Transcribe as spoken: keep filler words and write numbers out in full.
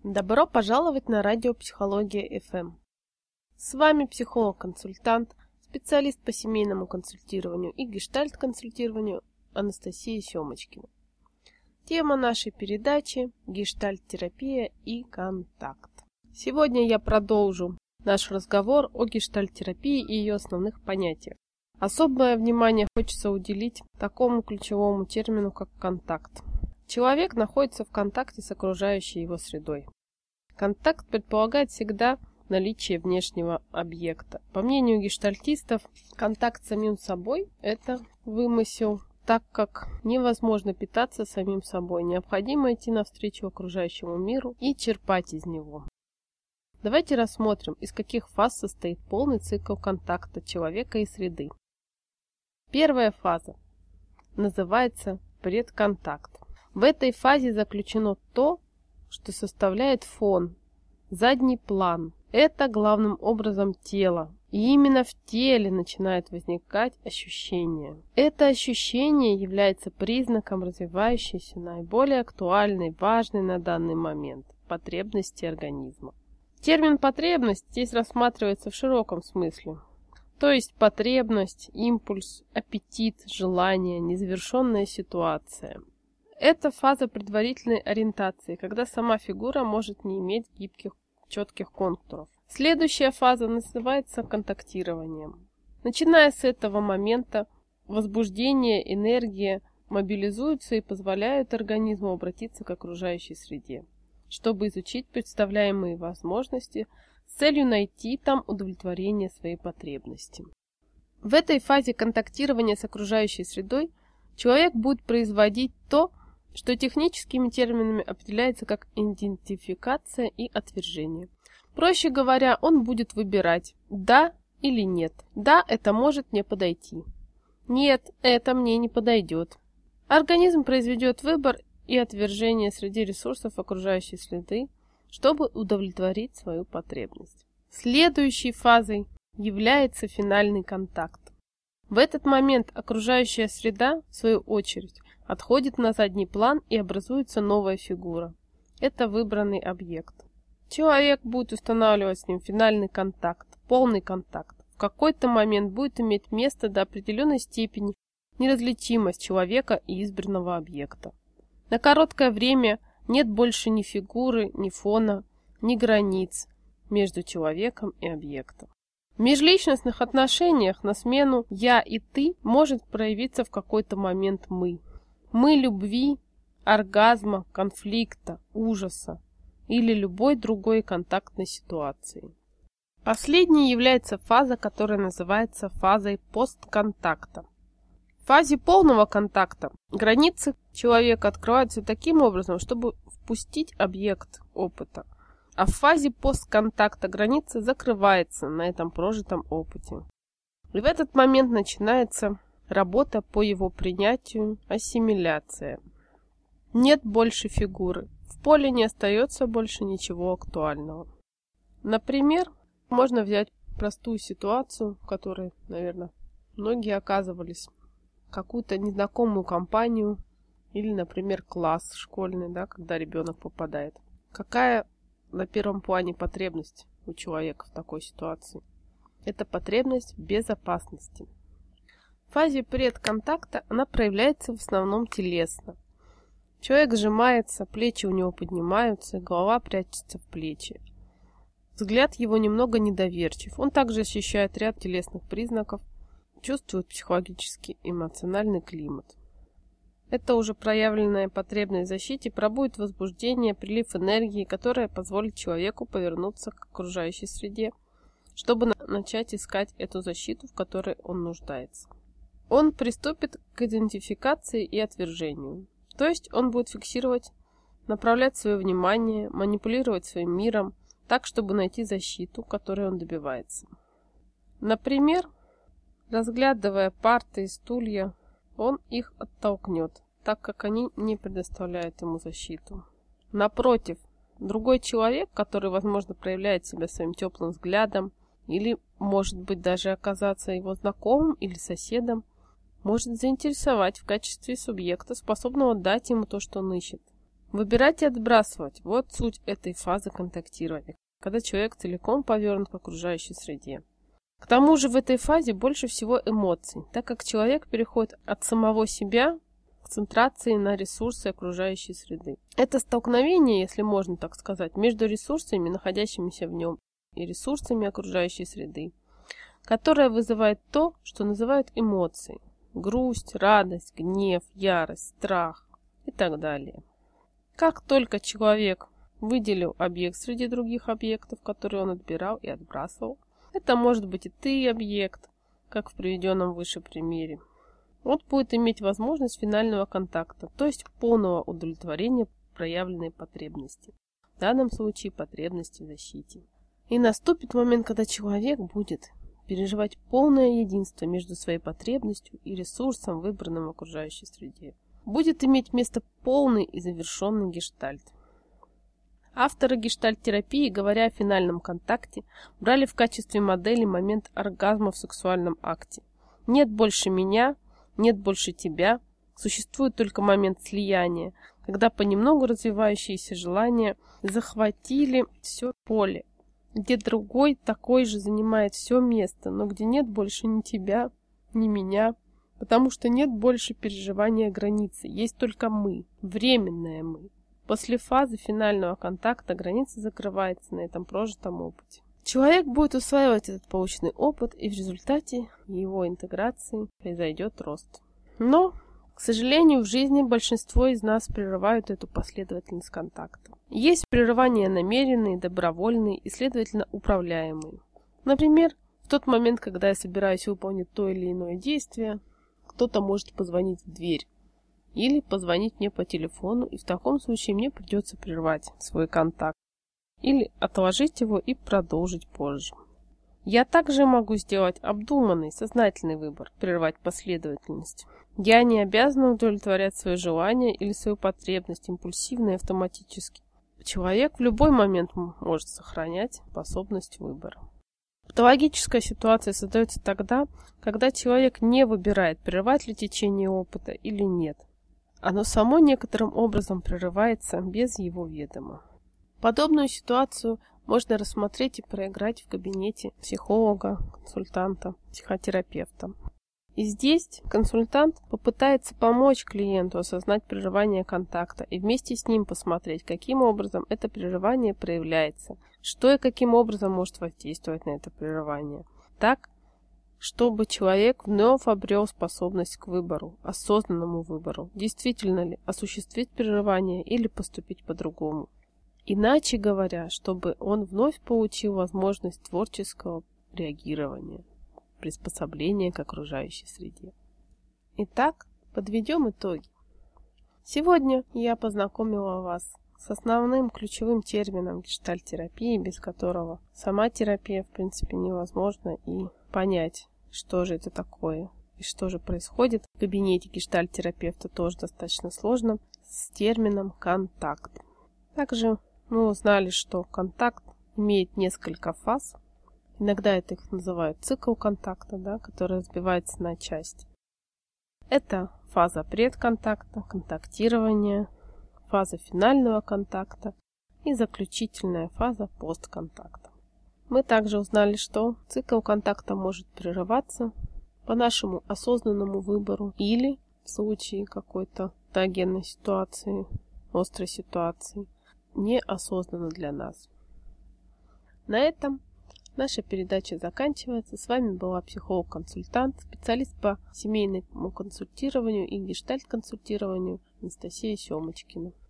Добро пожаловать на радио Психология эф эм. С вами психолог-консультант, специалист по семейному консультированию и гештальт-консультированию Анастасия Семочкина. Тема нашей передачи – гештальт-терапия и контакт. Сегодня я продолжу наш разговор о гештальт-терапии и ее основных понятиях. Особое внимание хочется уделить такому ключевому термину, как контакт. Человек находится в контакте с окружающей его средой. Контакт предполагает всегда наличие внешнего объекта. По мнению гештальтистов, контакт с самим собой – это вымысел, так как невозможно питаться самим собой. Необходимо идти навстречу окружающему миру и черпать из него. Давайте рассмотрим, из каких фаз состоит полный цикл контакта человека и среды. Первая фаза называется предконтакт. В этой фазе заключено то, что составляет фон, задний план. Это главным образом тело. И именно в теле начинает возникать ощущение. Это ощущение является признаком развивающейся, наиболее актуальной, важной на данный момент потребности организма. Термин «потребность» здесь рассматривается в широком смысле. То есть потребность, импульс, аппетит, желание, незавершенная ситуация. Это фаза предварительной ориентации, когда сама фигура может не иметь гибких, четких контуров. Следующая фаза называется контактированием. Начиная с этого момента, возбуждение, энергия мобилизуются и позволяют организму обратиться к окружающей среде, чтобы изучить представляемые возможности с целью найти там удовлетворение своей потребности. В этой фазе контактирования с окружающей средой человек будет производить то, что техническими терминами определяется как идентификация и отвержение. Проще говоря, он будет выбирать «да» или «нет». «Да» – это может мне подойти. «Нет» – это мне не подойдет. Организм произведет выбор и отвержение среди ресурсов окружающей среды, чтобы удовлетворить свою потребность. Следующей фазой является финальный контакт. В этот момент окружающая среда, в свою очередь, отходит на задний план и образуется новая фигура. Это выбранный объект. Человек будет устанавливать с ним финальный контакт, полный контакт. В какой-то момент будет иметь место до определенной степени неразличимость человека и избранного объекта. На короткое время нет больше ни фигуры, ни фона, ни границ между человеком и объектом. В межличностных отношениях на смену «я» и «ты» может проявиться в какой-то момент «мы». Мы любви, оргазма, конфликта, ужаса или любой другой контактной ситуации. Последней является фаза, которая называется фазой постконтакта. В фазе полного контакта границы человека открываются таким образом, чтобы впустить объект опыта. А в фазе постконтакта граница закрывается на этом прожитом опыте. И в этот момент начинается работа по его принятию, ассимиляция. Нет больше фигуры. В поле не остается больше ничего актуального. Например, можно взять простую ситуацию, в которой, наверное, многие оказывались. Какую-то незнакомую компанию или, например, класс школьный, да, когда ребенок попадает. Какая на первом плане потребность у человека в такой ситуации? Это потребность в безопасности. В фазе предконтакта она проявляется в основном телесно. Человек сжимается, плечи у него поднимаются, голова прячется в плечи. Взгляд его немного недоверчив. Он также ощущает ряд телесных признаков, чувствует психологический эмоциональный климат. Это уже проявленная потребность в защите, пробудет возбуждение, прилив энергии, которая позволит человеку повернуться к окружающей среде, чтобы начать искать эту защиту, в которой он нуждается. Он приступит к идентификации и отвержению. То есть он будет фиксировать, направлять свое внимание, манипулировать своим миром, так, чтобы найти защиту, которой он добивается. Например, разглядывая парты и стулья, он их оттолкнет, так как они не предоставляют ему защиту. Напротив, другой человек, который, возможно, проявляет себя своим теплым взглядом, или, может быть, даже оказаться его знакомым или соседом, может заинтересовать в качестве субъекта, способного дать ему то, что он ищет. Выбирать и отбрасывать – вот суть этой фазы контактирования, когда человек целиком повернут к окружающей среде. К тому же в этой фазе больше всего эмоций, так как человек переходит от самого себя к концентрации на ресурсы окружающей среды. Это столкновение, если можно так сказать, между ресурсами, находящимися в нем, и ресурсами окружающей среды, которое вызывает то, что называют эмоции – грусть, радость, гнев, ярость, страх и так далее. Как только человек выделил объект среди других объектов, которые он отбирал и отбрасывал, это может быть и ты объект, как в приведенном выше примере, он будет иметь возможность финального контакта, то есть полного удовлетворения проявленной потребности, в данном случае потребности в защите. И наступит момент, когда человек будет переживать полное единство между своей потребностью и ресурсом, выбранным в окружающей среде. Будет иметь место полный и завершенный гештальт. Авторы гештальт-терапии, говоря о финальном контакте, брали в качестве модели момент оргазма в сексуальном акте. Нет больше меня, нет больше тебя, существует только момент слияния, когда понемногу развивающиеся желания захватили все поле, где другой такой же занимает все место, но где нет больше ни тебя, ни меня, потому что нет больше переживания границы, есть только мы, временное мы. После фазы финального контакта граница закрывается на этом прожитом опыте. Человек будет усваивать этот полученный опыт, и в результате его интеграции произойдет рост. Но, к сожалению, в жизни большинство из нас прерывают эту последовательность контакта. Есть прерывания намеренные, добровольные и, следовательно, управляемые. Например, в тот момент, когда я собираюсь выполнить то или иное действие, кто-то может позвонить в дверь или позвонить мне по телефону, и в таком случае мне придется прервать свой контакт или отложить его и продолжить позже. Я также могу сделать обдуманный, сознательный выбор, прервать последовательность. Я не обязана удовлетворять свои желания или свою потребность импульсивно и автоматически. Человек в любой момент может сохранять способность выбора. Патологическая ситуация создается тогда, когда человек не выбирает, прерывать ли течение опыта или нет. Оно само некоторым образом прерывается без его ведома. Подобную ситуацию можно рассмотреть и проиграть в кабинете психолога, консультанта, психотерапевта. И здесь консультант попытается помочь клиенту осознать прерывание контакта и вместе с ним посмотреть, каким образом это прерывание проявляется, что и каким образом может воздействовать на это прерывание. Так, чтобы человек вновь обрел способность к выбору, осознанному выбору, действительно ли осуществить прерывание или поступить по-другому. Иначе говоря, чтобы он вновь получил возможность творческого реагирования, приспособления к окружающей среде. Итак, подведем итоги. Сегодня я познакомила вас с основным ключевым термином гештальт-терапии, без которого сама терапия в принципе невозможна, и понять, что же это такое и что же происходит в кабинете гештальт-терапевта, тоже достаточно сложно, с термином контакт. Также мы узнали, что контакт имеет несколько фаз. Иногда это их называют цикл контакта, да, который разбивается на части. Это фаза предконтакта, контактирование, фаза финального контакта и заключительная фаза постконтакта. Мы также узнали, что цикл контакта может прерываться по нашему осознанному выбору или в случае какой-то патогенной ситуации, острой ситуации, неосознанно для нас. На этом наша передача заканчивается. С вами была психолог-консультант, специалист по семейному консультированию и гештальт-консультированию Анастасия Семочкина.